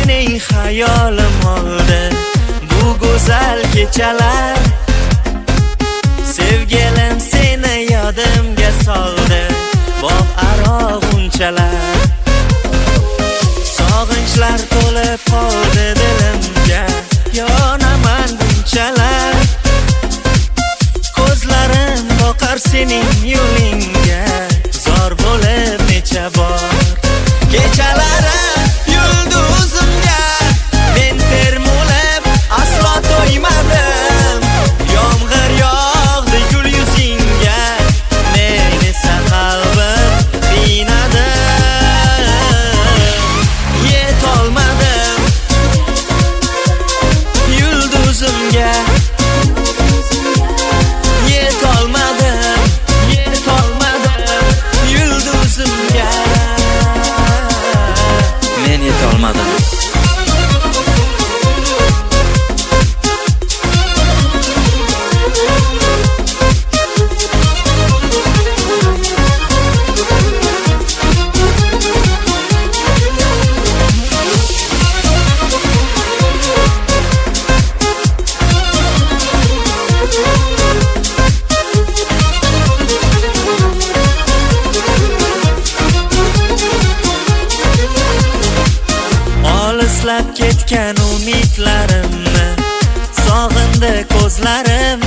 mening xayolim oldi bu go'zal kechalar. Sevgilim seni yodimga soldi bog' aro g'unchalar. Sog'inchlar to'lib qoldi dilimga, yonaman bunchalar. Ko'zlarim boqar sening yo'lingga, zor bo'lib necha bor. Kechalarim yulduzimga, men termulib aslo to'ymadim. Yomg'ir yog'di gul yuzingga, men esa qalbim qiynadi. Yetolmadim yulduzimga, yetolmadim yulduzimga, men yetolmadim. Olislab ketgan umidlarimni sog'indi ko'zlarim.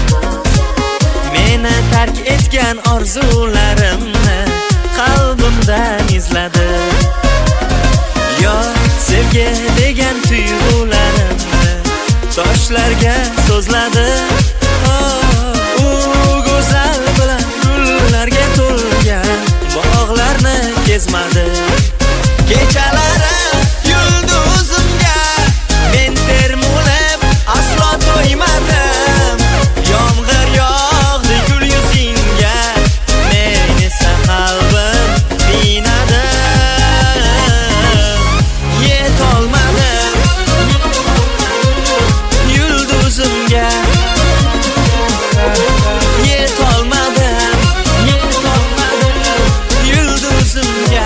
Meni tark etgan orzularimni qalbimdan izladi. Yo sevgi degan tuyg'ularimni toshlarga so'zladi. U go'zal bilan gullarga to'lgan bog'larni kezmadi. Kechalarim yulduzimga, men termulib aslo to'ymadim. Yomg'ir yog'di gul yuzingga, men esa qalbim qiynadi. Yetolmadim yulduzimga, yetolmadim yulduzimga,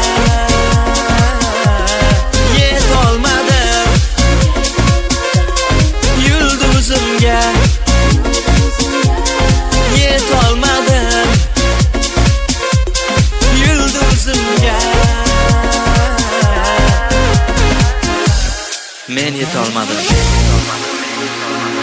yetolmadim yulduzimga, yetolmadim yulduzimga, men yetolmadim.